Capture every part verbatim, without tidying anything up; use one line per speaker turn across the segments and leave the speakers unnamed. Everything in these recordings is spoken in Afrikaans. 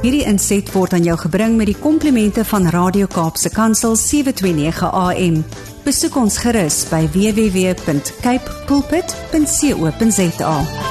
Hierdie inset word aan jou gebring met die komplimente van Radio Kaapse Kansel sewe twee nege A M. Besoek ons gerus by w w w punt cape pulpit punt co punt za.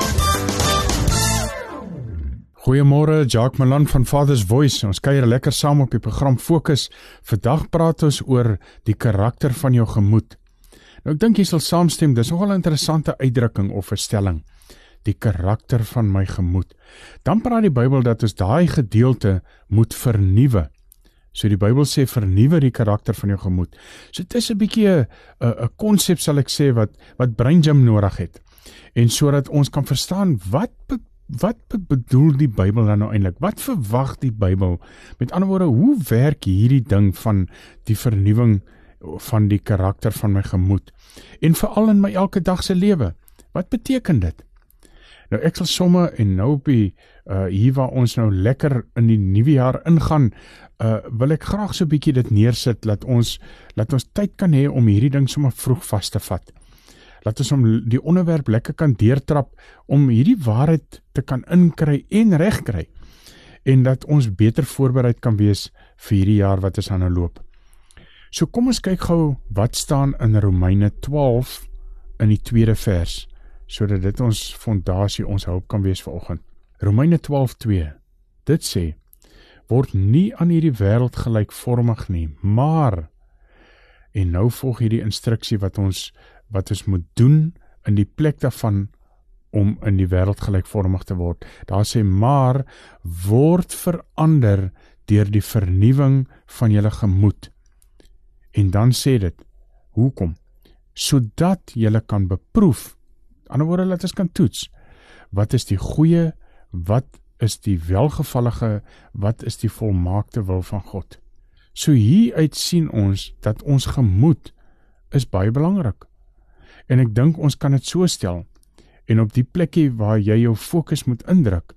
Goeiemôre, Jacques Malan van Father's Voice. Ons kuier lekker saam op die program Fokus. Vandag praat ons oor die karakter van jou gemoed. Nou, ek dink jy sal saamstem, dis nogal 'n interessante uitdrukking of 'n stelling. Die karakter van my gemoed. Dan praat die Bybel dat ons daai gedeelte moet vernuwe. So die Bybel sê vernuwe die karakter van jou gemoed. So dit is 'n bietjie 'n 'n konsep sal ek sê wat wat brain gym nodig het. En sodat ons kan verstaan wat be, wat be, bedoel die Bybel dan nou eintlik? Wat verwag die Bybel? Met ander woorde, hoe werk hierdie ding van die vernuwing van die karakter van my gemoed? En veral in my elke dag se lewe. Wat beteken dit? Nou ek sal somme en nou op die, uh, hier waar ons nou lekker in die nuwe jaar ingaan, uh, wil ek graag so 'n bietjie dit neersit, laat ons, laat ons tyd kan hê om hierdie ding sommer vroeg vas te vat. Laat ons om die onderwerp lekker kan deurtrap, om hierdie waarheid te kan inkry en regkry, en dat ons beter voorbereid kan wees vir hierdie jaar wat ons aan nou loop. So kom ons kyk gou wat staan in Romeine twaalf in die tweede vers, sodat dit ons fondasie, ons hulp kan wees vanoggend. Romeine twaalf twee, dit sê, word nie aan hierdie wêreld gelykvormig nie, maar, en nou volg hierdie instruksie wat ons, wat ons moet doen in die plek daarvan, om in die wêreld gelykvormig te word. Daar sê, maar, word verander deur die vernuwing van julle gemoed. En dan sê dit, hoekom? Sodat julle kan beproef, ander woorde, laat ons kan toets, wat is die goeie, wat is die welgevallige, wat is die volmaakte wil van God. So hieruit sien ons, dat ons gemoed is baie belangrik. En ek dink ons kan dit so stel, en op die plekkie waar jy jou fokus moet indruk,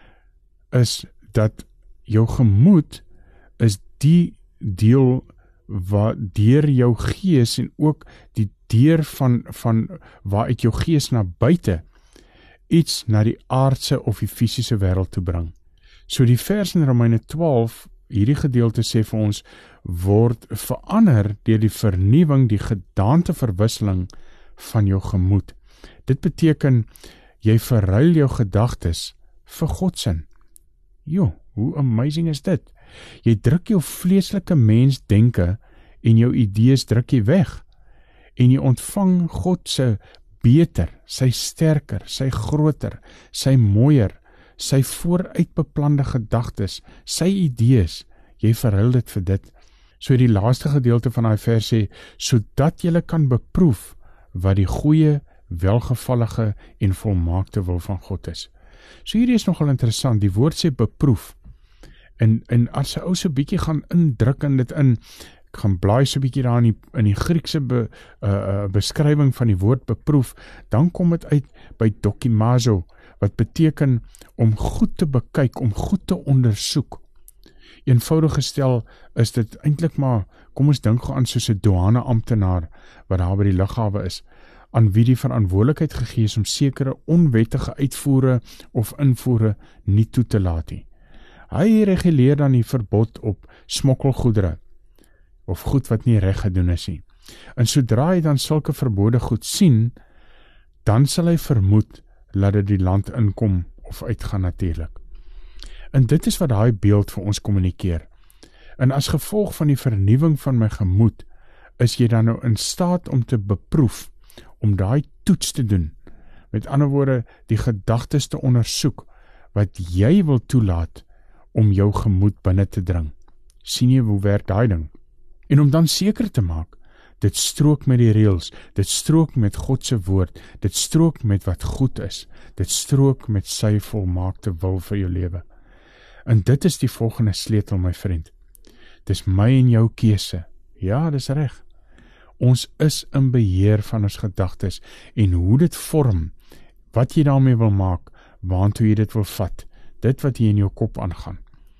is dat jou gemoed is die deel wat deur jou gees en ook die deur van, van waar uit jou gees na buite iets na die aardse of die fisiese wêreld toe bring. So die vers in Romeine twaalf, hierdie gedeelte sê vir ons, word verander deur die vernuwing, die gedaanteverwisseling van jou gemoed. Dit beteken, jy verruil jou gedagtes vir Godsin. Jo, hoe amazing is dit? Jy druk jou vleeslike mens denke en jou idees druk jy weg. En jy ontvang God se beter, sy sterker, sy groter, sy mooier, sy vooruitbeplande gedagtes, sy idees, jy verhul dit vir dit. So die laaste gedeelte van daai vers sê, sodat jy kan beproef wat die goeie, welgevallige en volmaakte wil van God is. So hierdie is nogal interessant, die woord sê beproef. En, en as 'n ou so bietjie gaan indruk in dit in, ek gaan blaai so bietjie daar in die, in die Griekse be, uh, beskrywing van die woord beproef, dan kom dit uit by dokimazo, wat beteken om goed te bekyk, om goed te ondersoek. Eenvoudig gestel is dit eintlik maar, kom ons dink aan soos 'n douane amptenaar, wat daar by die lughawe is, aan wie die verantwoordelikheid gegee is om sekere onwettige uitvoere of invoere nie toe te laat nie. Hy reguleer dan die verbod op smokkelgoedere, of goed wat nie reg gedoen is nie. En sodra hy dan sulke verbode goed sien, dan sal hy vermoed, laat dit die land inkom, of uitgaan natuurlik. En dit is wat daai beeld vir ons kommunikeer. En as gevolg van die vernuwing van my gemoed, is jy dan nou in staat om te beproef, om daai toets te doen. Met ander woorde, die gedagtes te ondersoek, wat jy wil toelaat, om jou gemoed binne te dring. Sien jy hoe werk daai ding? En om dan seker te maak, dit strook met die reëls, dit strook met God se woord, dit strook met wat goed is, dit strook met sy volmaakte wil vir jou lewe. En dit is die volgende sleutel, my vriend. Dis my en jou keuse. Ja, dis reg. Ons is in beheer van ons gedagtes en hoe dit vorm, wat jy daarmee wil maak, waartoe jy dit wil vat, dit wat jy in jou kop aangaan.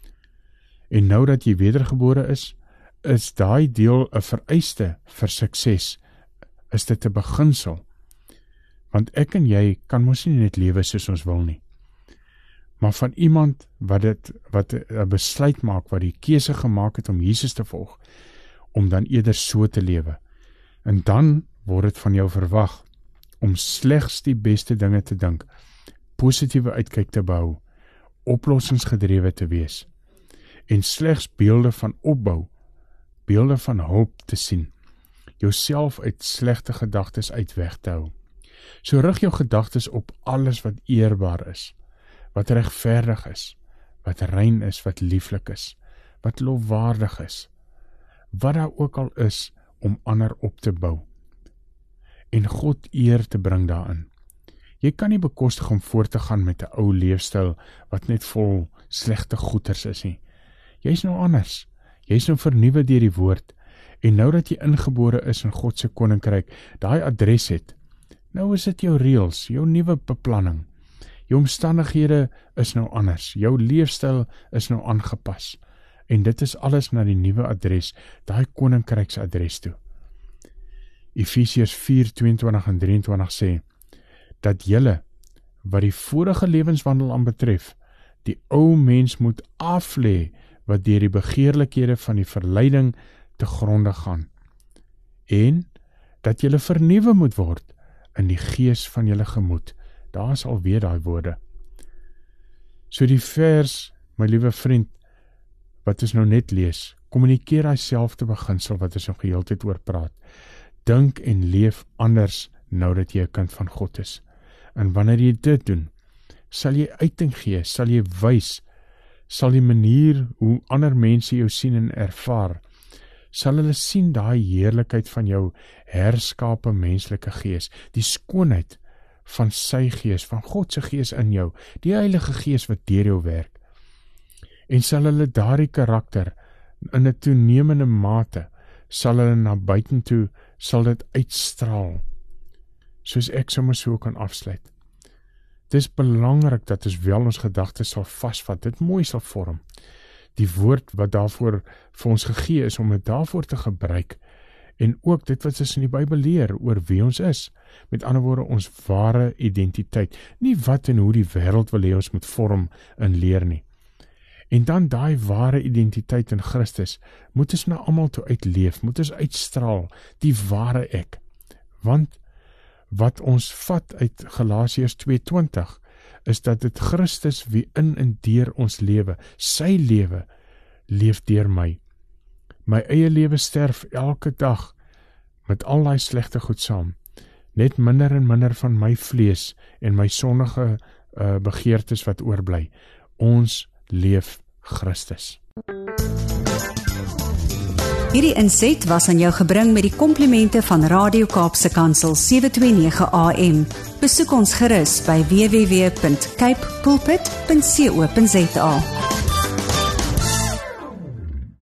En nou dat jy wedergebore is, is daai deel 'n vereiste vir sukses, is dit 'n beginsel. Want ek en jy kan mos nie net lewe soos ons wil nie. maar van iemand wat dit wat 'n besluit maak, wat die keuse gemaak het om Jesus te volg, om dan eerder so te lewe. En dan word dit van jou verwag om slegs die beste dinge te dink, positiewe uitkyk te behou, oplossingsgedrewe te wees, en slegs beelde van opbou, beelde van hulp te sien, jouself uit slegte gedagtes uit weg te hou. So rig jou gedagtes op alles wat eerbaar is, wat regverdig is, wat rein is, wat lieflik is, wat lofwaardig is, wat daar ook al is om ander op te bou, en God eer te bring daarin. Jy kan nie bekostig om voort te gaan met 'n ou leefstyl wat net vol slegte goeters is nie. Jy's nou anders, jy's nou vernuwe deur die woord, en nou dat jy ingebore is in God se koninkryk, daai adres het, nou is dit jou reëls, jou nuwe beplanning. Jou omstandighede is nou anders, jou leefstyl is nou aangepas, en dit is alles na die nuwe adres, daai koninkryks adres toe. Efesiërs vier, tweeëntwintig en drieëntwintig sê, dat julle, wat die vorige lewenswandel aanbetref, die ou mens moet aflê, wat deur die begeerlikhede van die verleiding te gronde gaan, en dat julle vernuwe moet word in die gees van julle gemoed. Daar is alweer daai woorde. So die vers, my liewe vriend, wat ons nou net lees, kommunikeer hy selfde beginsel wat ons nog geheeltyd oor praat. Dink en leef anders nou dat jy 'n kind van God is. En wanneer jy dit doen, sal jy uiting gee, sal jy wys, sal die manier hoe ander mense jou sien en ervaar, sal hulle sien daai heerlikheid van jou herskape menslike gees, die skoonheid van sy gees, van God se gees in jou, die Heilige Gees wat deur jou werk. En sal hulle daardie karakter in 'n toenemende mate, sal hulle na buitentoe, sal dit uitstraal, soos ek sommer so kan afsluit. Het is belangrik dat ons wel ons gedagtes sal vasvat, dit mooi sal vorm. Die woord wat daarvoor vir ons gegee is, om dit daarvoor te gebruik, en ook dit wat ons in die Bybel leer oor wie ons is, met ander woorde ons ware identiteit, nie wat en hoe die wêreld wil hê ons moet vorm en leer nie. En dan daai ware identiteit in Christus, moet ons na almal toe uitleef, moet ons uitstraal, die ware ek, want wat ons vat uit Galasiërs twee twintig, is dat dit Christus wie in en deur ons lewe, sy lewe, leef deur my. My eie lewe sterf elke dag, met al die slegte goed saam, net minder en minder van my vlees, en my sondige uh, begeertes wat oorbly. Ons leef Christus.
Hierdie inset was aan jou gebring met die komplimente van Radio Kaapse Kansel sewe twee nege A M. Besoek ons gerus by w w w punt cape pulpit punt co punt za.